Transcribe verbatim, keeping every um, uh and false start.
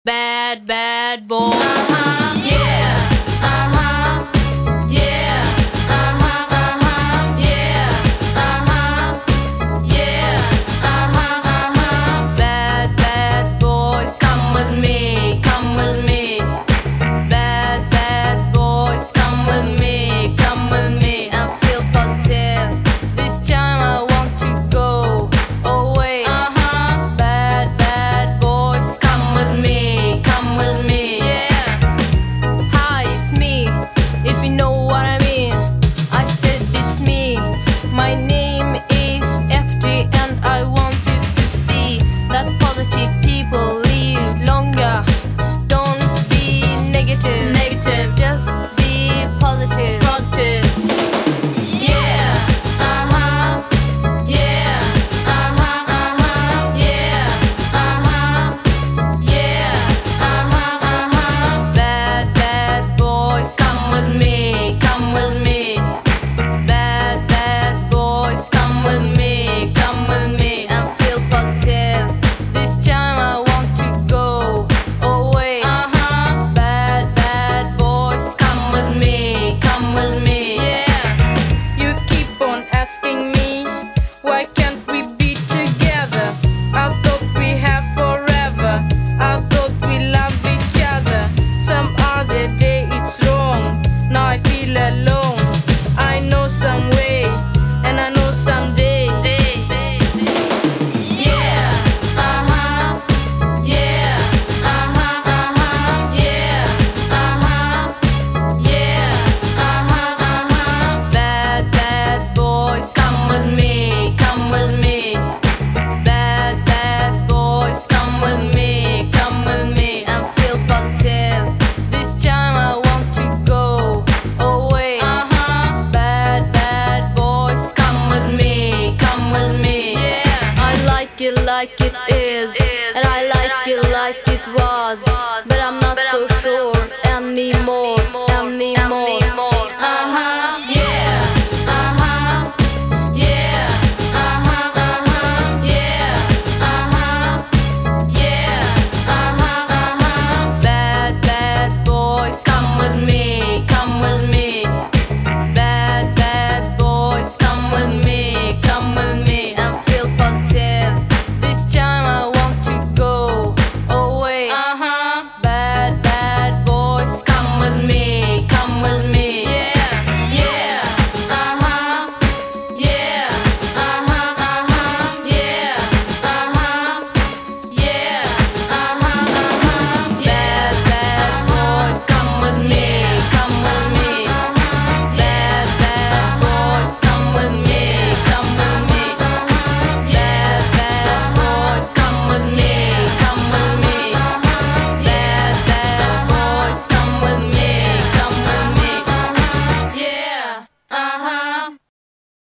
bad, bad boy. Uh-huh, yeah, uh-huh, yeah, uh-huh, uh-huh, yeah, uh-huh, yeah, uh-huh, uh-huh. Bad, bad boys, Come with me, come with me. bad, bad boys. Come with me, come with me. I feel positive. This time I want to go away. Uh-huh. Bad, bad boys. Come with me, come with me. Yeah. Hi, it's me. If you know what I mean. I said it's me. My name is F T and I wanted to see that positive people live longer. Don't be negative. Negative. Just be positive. Positive. Yeah, uh-huh, yeah, uh-huh, uh-huh, yeah, uh-huh, yeah, uh-huh, uh-huh. Bad, bad boys. Come with me, come with me. Bad, bad boys. Come with me, come with me. I feel positive. This time I want to go away. Uh-huh. Bad, bad boys. Come with me, come with me. Yeah. You keep on asking me, why can't we be together? I thought we have forever. I thought we love each other. Some other day it's wrong. Now I feel alone. I know some way, and I know someday. Yeah, uh-huh, yeah, uh-huh, uh-huh, yeah, uh-huh, yeah, uh-huh, uh-huh. Bad, bad boys. Come with me, come with me. Bad, bad boys. Come with me, come with me. I feel positive. This time I want to go away. Uh-huh. Bad, bad boys. Come with me, come with me. Yeah. I like it like it is, and I like it like it was, but I'm not so sure anymore.